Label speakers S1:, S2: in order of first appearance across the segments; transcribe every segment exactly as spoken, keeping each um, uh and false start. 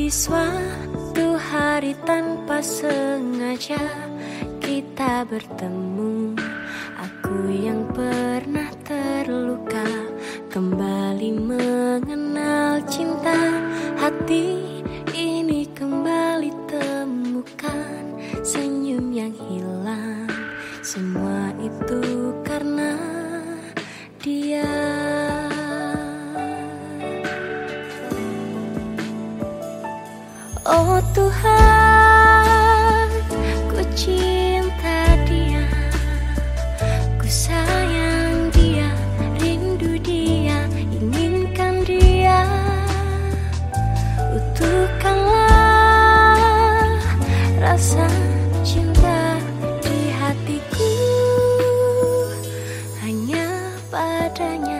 S1: Di suatu hari tanpa sengaja kita bertemu. Aku yang pernah terluka kembali mengenal cinta. Hati ini kembali temukan senyum yang hilang. Semua itu karena dia. Oh Tuhan, ku cinta dia, ku sayang dia, rindu dia, inginkan dia. Utuhkanlah rasa cinta di hatiku hanya padanya.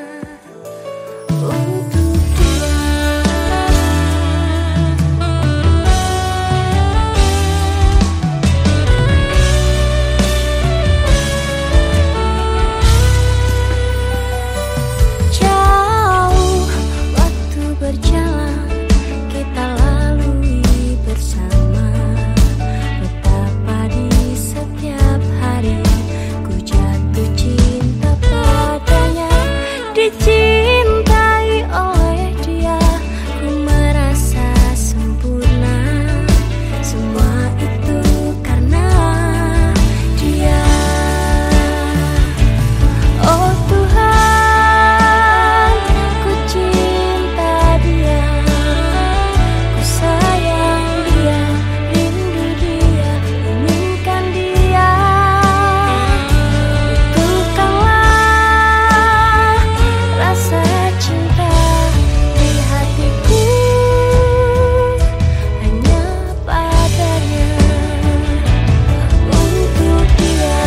S1: Dicintai oleh dia, ku merasa sempurna. Semua itu karena dia. Oh Tuhan, ku cinta dia, ku sayang dia, rindu dia, inginkan dia. Rasa cinta di hatiku hanya padanya, untuk dia.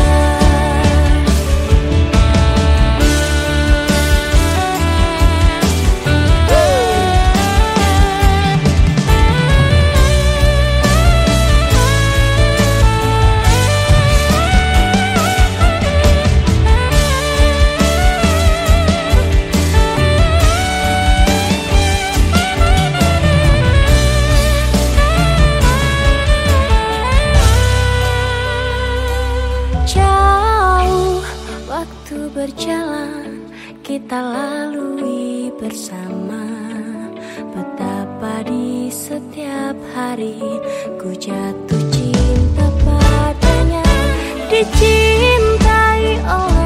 S1: Waktu berjalan kita lalui bersama. Betapa di setiap hari ku jatuh cinta padanya. Dicintai oleh